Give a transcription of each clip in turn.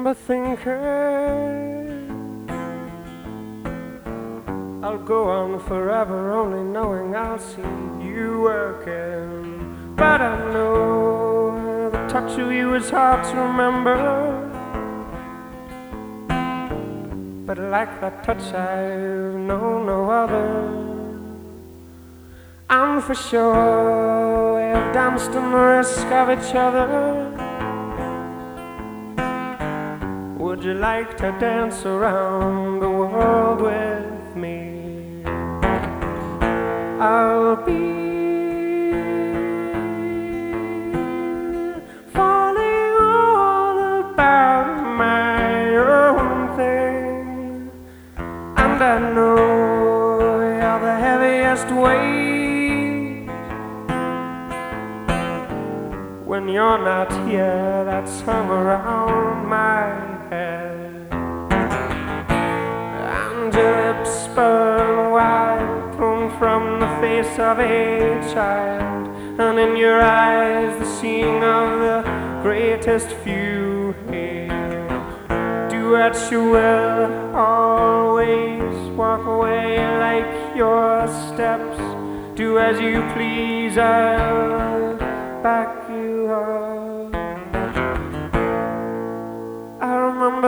remember thinking I'll go on forever only knowing I'll see you working. But I know the touch of you is hard to remember, but like that touch I've known no other. And for sure we have danced on the risk of each other. Would you like to dance around the world with me? I'll be falling all about my own thing, and I know you're the heaviest weight. When you're not here, that's hung around my head, and your lips burn white, thrown from the face of a child, and in your eyes the seeing of the greatest few here. Do what you will, always walk away like your steps. Do as you please, I'll back you up. I remember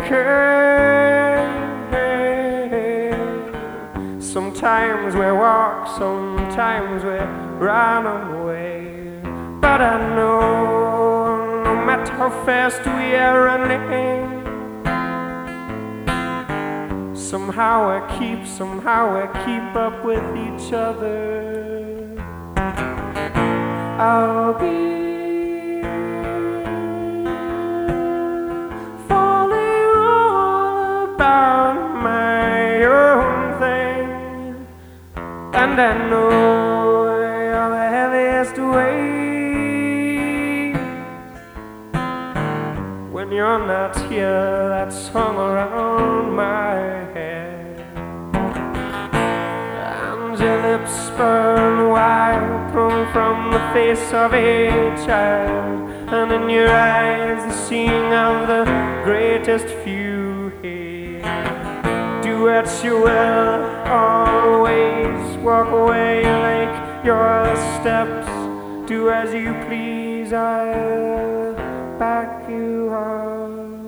thinking sometimes we walk, sometimes we run away. But I know no matter how fast we are running, somehow I keep up with each other. I'll be falling all about my own thing, and I know you're the heaviest weight. When you're not here, that's hung around my head, and your lips burn white, thrown from the face of a child, and in your eyes the seeing of the greatest few here. Do what you will, always walk away like your steps. Do as you please, I'll back you up.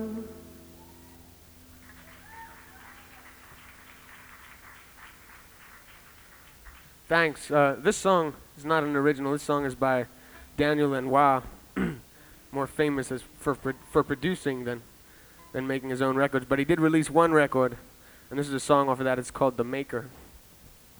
Thanks. This song is not an original. This song is by Daniel Lanois, more famous as for producing than making his own records. But he did release one record, and this is a song off of that. It's called The Maker.